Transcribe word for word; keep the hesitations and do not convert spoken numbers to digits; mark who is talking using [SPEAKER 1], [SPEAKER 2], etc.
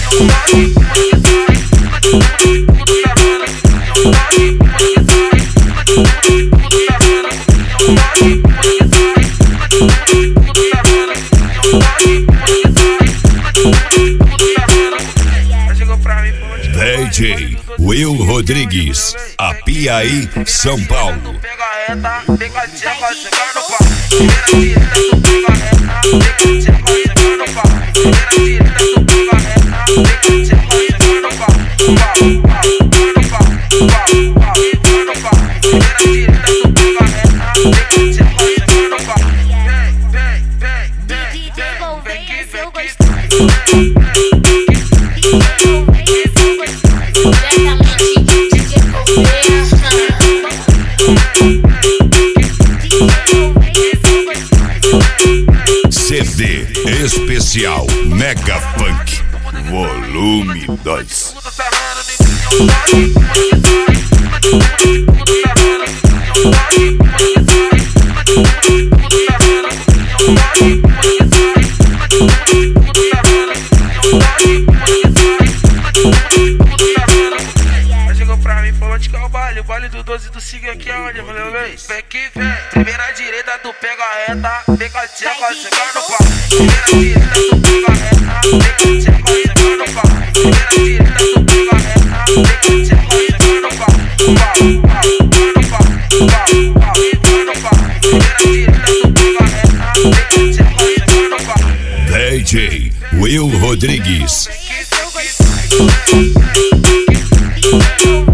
[SPEAKER 1] D J Will Rodrigues, Apiaí, São Paulo. C D especial Mega Funk Volume dois.
[SPEAKER 2] O baile do doze do Sig aqui é onde eu falei, vem, vem que vem. Primeira direita, tu pega a reta, vem com a tcheca, chega no pau. Primeira direita, tu pega a reta, vem com a tcheca, chega no pau. Primeira direita, tu pega a reta, vem com a tcheca, chega no pau. Pau, pau, no pau, pau, pau, no pau. Primeira direita, tu pega a reta, vem com a tcheca, chega no pau.
[SPEAKER 1] D J Will Rodrigues.
[SPEAKER 2] Vem que vem, vem que vem.